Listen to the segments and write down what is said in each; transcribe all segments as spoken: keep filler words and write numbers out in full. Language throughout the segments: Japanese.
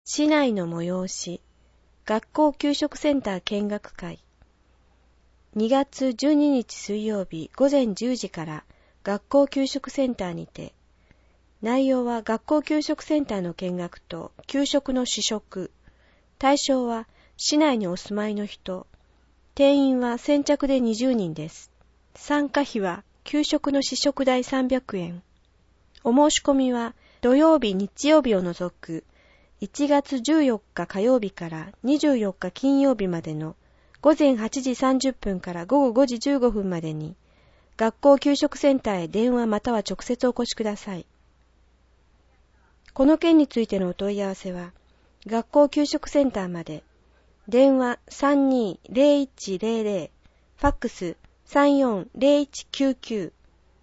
市内の催し、学校給食センター見学会。にがつじゅうににち水曜日ごぜんじゅうじから学校給食センターにて、内容は学校給食センターの見学と給食の試食。対象は市内にお住まいの人。定員は先着でにじゅうにんです。参加費は給食の試食代さんびゃくえん。お申し込みは土曜日日曜日を除くいちがつじゅうよっか火曜日からにじゅうよっか金曜日までのごぜんはちじさんじゅっぷんからごごごじじゅうごふんまでに学校給食センターへ電話または直接お越しください。この件についてのお問い合わせは学校給食センターまで。電話 さんにーぜろいちぜろぜろ、ファックス さんよんぜろいちきゅうきゅう。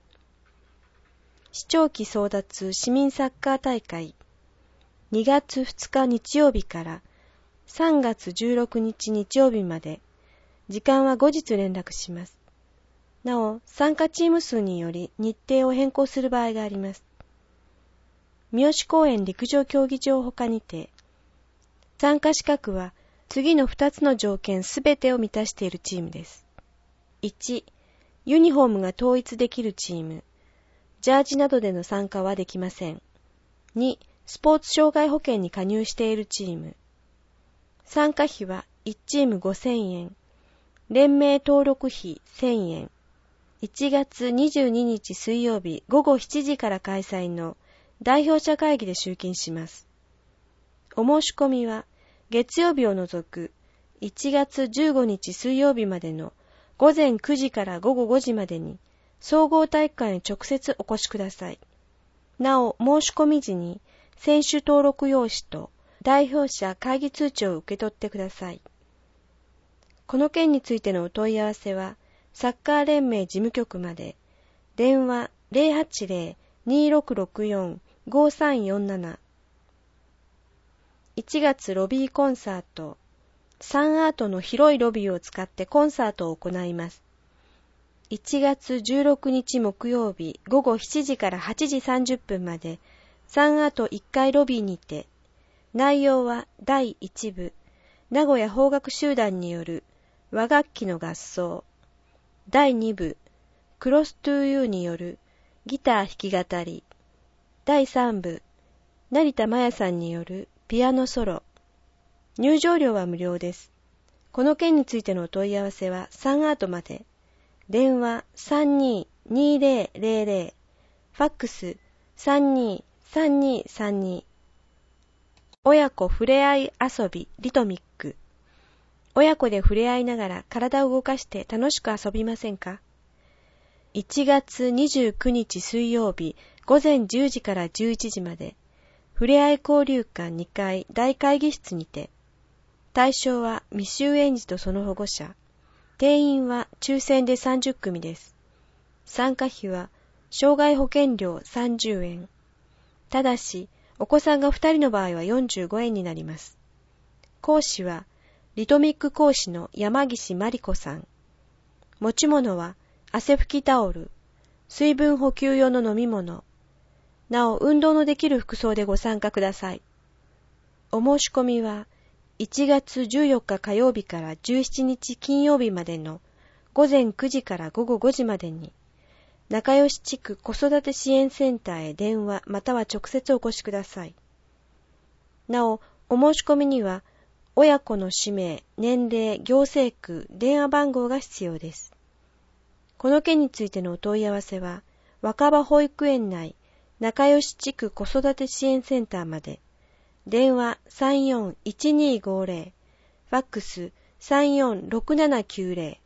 市長旗争奪市民サッカー大会。にがつふつか日曜日からさんがつじゅうろくにち日曜日まで。時間は後日連絡します。なお、参加チーム数により日程を変更する場合があります。三好公園陸上競技場他にて、参加資格は次のふたつの条件すべてを満たしているチームです。いち、ユニフォームが統一できるチーム。ジャージなどでの参加はできません。に、スポーツ障害保険に加入しているチーム。参加費はいちチームごせんえん。連盟登録費せんえん。いちがつにじゅうににち水曜日ごごしちじから開催の代表者会議で集金します。お申し込みは月曜日を除くいちがつじゅうごにち水曜日までのごぜんくじからごごごじまでに総合体育館へ直接お越しください。なお、申し込み時に選手登録用紙と代表者会議通知を受け取ってください。この件についてのお問い合わせは、サッカー連盟事務局まで、電話 ゼロはちゼロ にーろくろくよん ごさんよんなな。いちがつロビーコンサート、サンアートの広いロビーを使ってコンサートを行います。いちがつじゅうろくにち木曜日ごごしちじからはちじさんじゅっぷんまで、サンアートいっかいロビーにて、内容はだいいちぶ、名古屋邦楽集団による和楽器の合奏。だいにぶ、クロストゥーユーによるギター弾き語り。だいさんぶ、成田真也さんによるピアノソロ。入場料は無料です。この件についてのお問い合わせはサンアートまで。電話 さんにーにーぜろぜろぜろ、ファックス さんにーさんにーさんに。親子ふれあい遊びリトミック。親子で触れ合いながら体を動かして楽しく遊びませんか？いちがつにじゅうくにち水曜日ごぜんじゅうじからじゅういちじまで、ふれあい交流館にかい大会議室にて。対象は未就園児とその保護者。定員は抽選でさんじゅっくみです。参加費は障害保険料さんじゅうえん。ただし、お子さんがふたりの場合はよんじゅうごえんになります。講師はリトミック講師の山岸真理子さん。持ち物は汗拭きタオル、水分補給用の飲み物。なお、運動のできる服装でご参加ください。お申し込みはいちがつじゅうよっか火曜日からじゅうしちにち金曜日までのごぜんくじからごごごじまでに、仲良し地区子育て支援センターへ電話または直接お越しください。なお、お申し込みには、親子の氏名、年齢、行政区、電話番号が必要です。この件についてのお問い合わせは、若葉保育園内仲良し地区子育て支援センターまで。電話 さんよんいちにーごぜろ、ファックス さんよんろくななきゅうぜろ。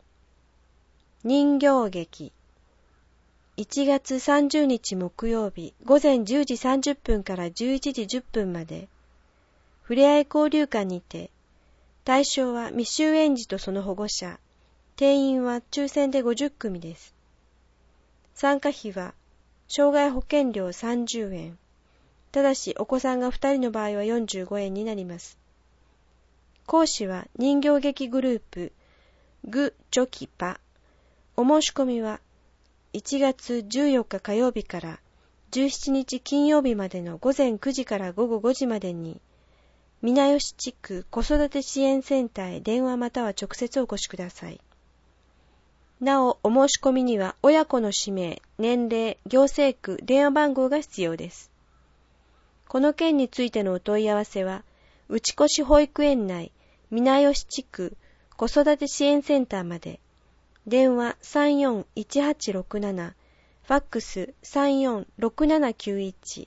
人形劇。いちがつさんじゅうにち木曜日ごぜんじゅうじさんじゅっぷんからじゅういちじじゅっぷんまで。ふれあい交流館にて。対象は未就園児とその保護者。定員は抽選でごじゅっくみです。参加費は障害保険料さんじゅうえん。ただし、お子さんがふたりの場合はよんじゅうごえんになります。講師は人形劇グループ、グ・チョキパ。お申し込みはいちがつじゅうよっか火曜日からじゅうしちにち金曜日までのごぜんくじからごごごじまでに、 皆吉地区子育て支援センターへ電話または直接お越しください。なお、お申し込みには親子の氏名、年齢、行政区、電話番号が必要です。この件についてのお問い合わせは、内越保育園内、皆吉地区子育て支援センターまで、電話 さんよんいちはちろくなな、ファックス さんよんろくななきゅういち。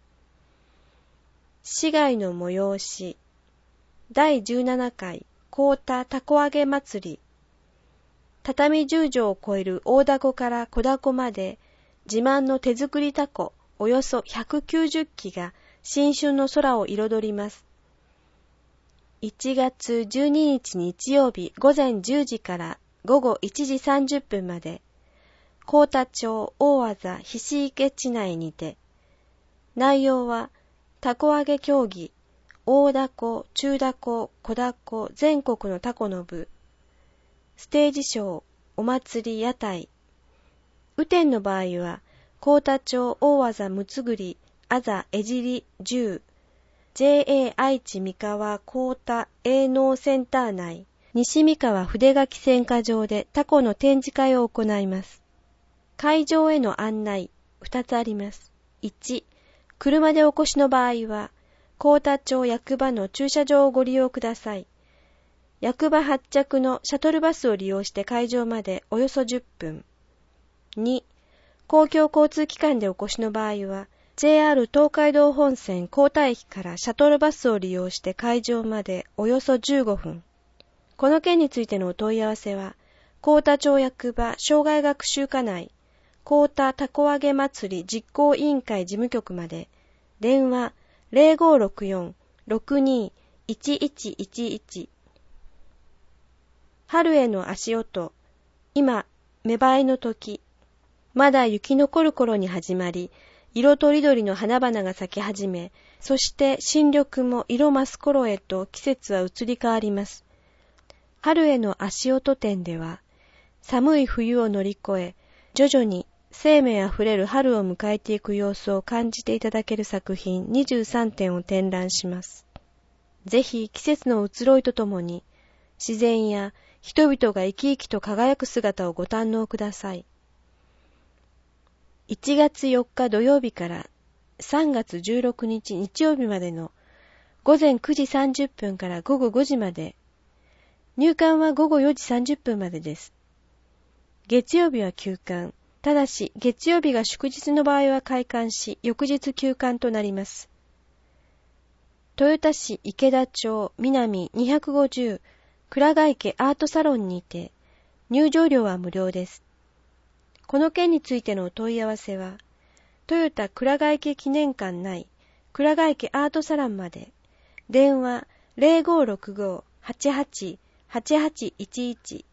市街の催し、だいじゅうななかい幸田たこ揚げ祭り、畳じゅうじょうを超える大凧から小凧まで、自慢の手作りタコおよそひゃくきゅうじゅっきが新春の空を彩ります。いちがつじゅうににち日曜日午前じゅうじから午後いちじさんじゅっぷんまで、幸田町大技菱池地内にて、内容は、たこ揚げ競技、大凧、中凧、小凧、全国のタコの部、ステージショー、お祭り屋台。雨天の場合は、幸田町大技むつぐり、あざえじりじゅう、ジェーエー 愛知三河幸田営農センター内、西三河筆書選果場でタコの展示会を行います。会場への案内、ふたつあります。いち、車でお越しの場合は、幸田町役場の駐車場をご利用ください。役場発着のシャトルバスを利用して会場までおよそじゅっぷん。に、公共交通機関でお越しの場合は、ジェイアール 東海道本線幸田駅からシャトルバスを利用して会場までおよそじゅうごふん。この件についてのお問い合わせは、幸田町役場障害学習課内、幸田たこ揚げ祭り実行委員会事務局まで、電話 ゼロごろくよん ろくにいちいちいちいち。春への足音、今、芽生えの時、まだ雪残る頃に始まり、色とりどりの花々が咲き始め、そして新緑も色増す頃へと季節は移り変わります。春への足音展では、寒い冬を乗り越え、徐々に生命あふれる春を迎えていく様子を感じていただける作品にじゅうさんてんを展覧します。ぜひ季節の移ろいとともに、自然や人々が生き生きと輝く姿をご堪能ください。いちがつよっか土曜日からさんがつじゅうろくにち日曜日までのごぜんくじさんじゅっぷんからごごごじまで、入館はごごよじさんじゅっぷんまでです。月曜日は休館。ただし、月曜日が祝日の場合は開館し、翌日休館となります。豊田市池田町南にひゃくごじゅう倉ヶ池アートサロンにて、入場料は無料です。この件についてのお問い合わせは、豊田倉ヶ池記念館内倉ヶ池アートサロンまで、電話 ゼロごろくご はちはち はちはちいちいち。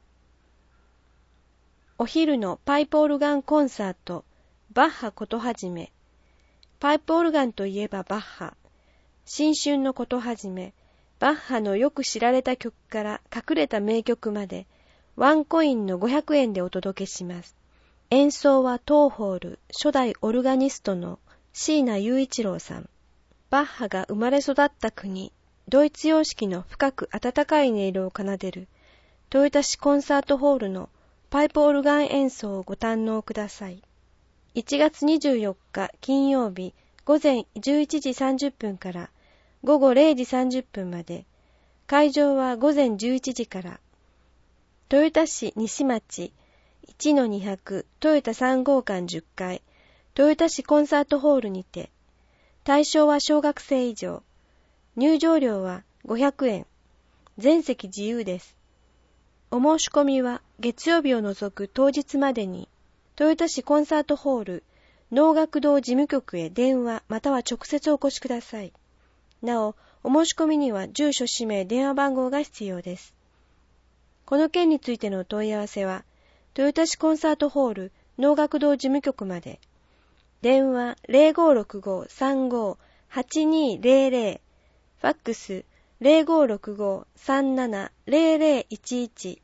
お昼のパイプオルガンコンサート、バッハことはじめ。パイプオルガンといえばバッハ。新春のことはじめ、バッハのよく知られた曲から隠れた名曲まで、ワンコインのごひゃくえんでお届けします。演奏はトーホール初代オルガニストの椎名雄一郎さん。バッハが生まれ育った国、ドイツ様式の深く温かい音色を奏でる、豊田市コンサートホールのパイプオルガン演奏をご堪能ください。いちがつにじゅうよっか金曜日ごぜんじゅういちじさんじゅっぷんからごごれいじさんじゅっぷんまで、会場はごぜんじゅういちじから、豊田市西町 いちのにひゃく 豊田さんごうかんじゅっかい、豊田市コンサートホールにて、対象は小学生以上、入場料はごひゃくえん、全席自由です。お申し込みは月曜日を除く当日までに、豊田市コンサートホール能楽堂事務局へ電話または直接お越しください。なお、お申し込みには住所、氏名、電話番号が必要です。この件についてのお問い合わせは、豊田市コンサートホール能楽堂事務局まで、電話 ゼロごろくご さんご はちにゼロゼロ、ファックスゼロごろくご さんなな ゼロゼロいちいち。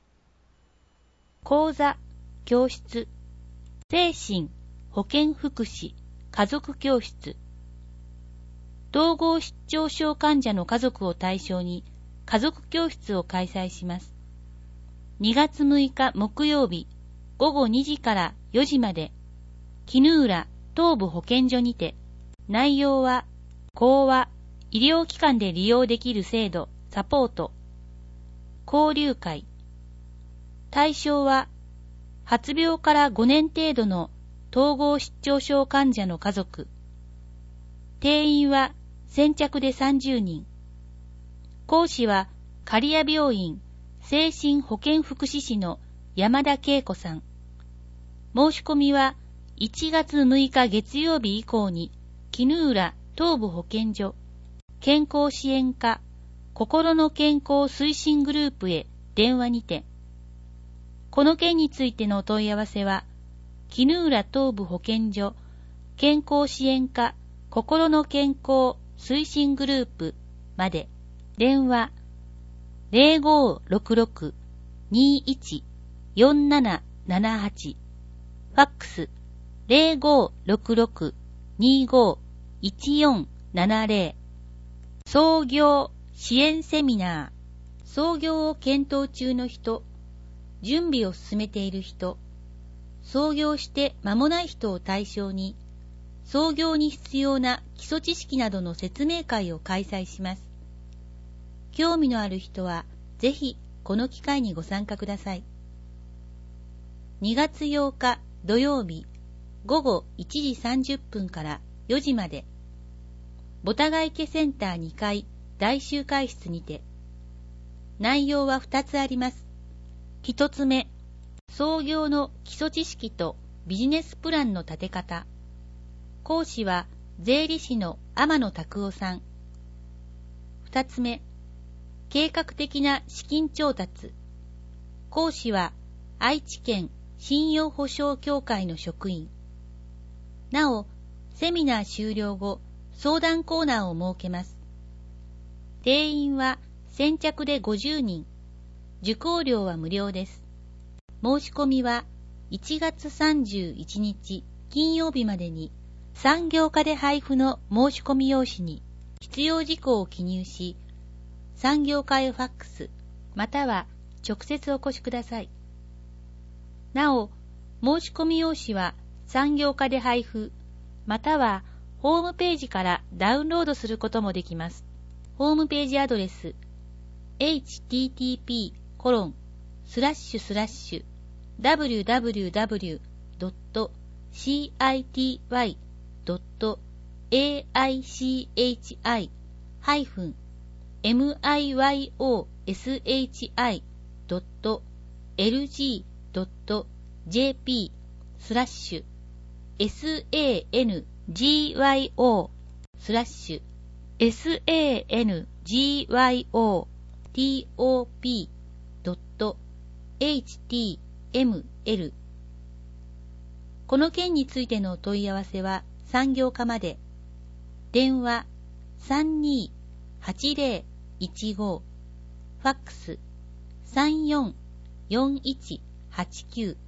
講座、教室、精神、保健福祉、家族教室。 統合失調症患者の家族を対象に家族教室を開催します。にがつむいか木曜日ごごにじからよじまで、衣浦東部保健所にて、内容は、講話、医療機関で利用できる制度、サポート、交流会。対象は、発病からごねん程度の統合失調症患者の家族。定員は先着でさんじゅうにん。講師は、刈谷病院精神保健福祉士の山田恵子さん。申し込みはいちがつむいか月曜日以降に、衣浦東部保健所、健康支援課、心の健康推進グループへ電話にて。この件についてのお問い合わせは、衣浦東部保健所、健康支援課、心の健康推進グループまで。電話 ゼロごーろくろく にーいち よんななななはち、ファックス ゼロごーろくろく にーごーいちよんななゼロ。創業支援セミナー。創業を検討中の人、準備を進めている人、創業して間もない人を対象に、創業に必要な基礎知識などの説明会を開催します。興味のある人は、ぜひこの機会にご参加ください。にがつようか土曜日、ごごいちじさんじゅっぷんからよじまで、ボタガ池センターにかい大集会室にて。内容はふたつあります。ひとつめ、創業の基礎知識とビジネスプランの立て方。講師は税理士の天野拓夫さん。ふたつめ、計画的な資金調達。講師は愛知県信用保証協会の職員。なお、セミナー終了後、相談コーナーを設けます。定員は先着でごじゅうにん。受講料は無料です。申し込みはいちがつさんじゅういちにち金曜日までに、産業課で配布の申し込み用紙に必要事項を記入し、産業課へファックス、または直接お越しください。なお、申し込み用紙は産業課で配布、またはホームページからダウンロードすることもできます。ホームページアドレス エイチティーティーピーコロンスラッシュスラッシュダブリューダブリューダブリュードットシーアイティーワイドットエーアイシーエイチアイハイフンエムアイワイオーエスエイチアイドットエルジードットジェーピースラッシュエスエーエヌジーワイオースラッシュ エスエーエヌジーワイオーティーオーピードットエイチティーエムエル。 この件についてのお問い合わせは産業課まで。電話 さんにーはちゼロいちご、ファックス さんよんよんいちはちきゅう。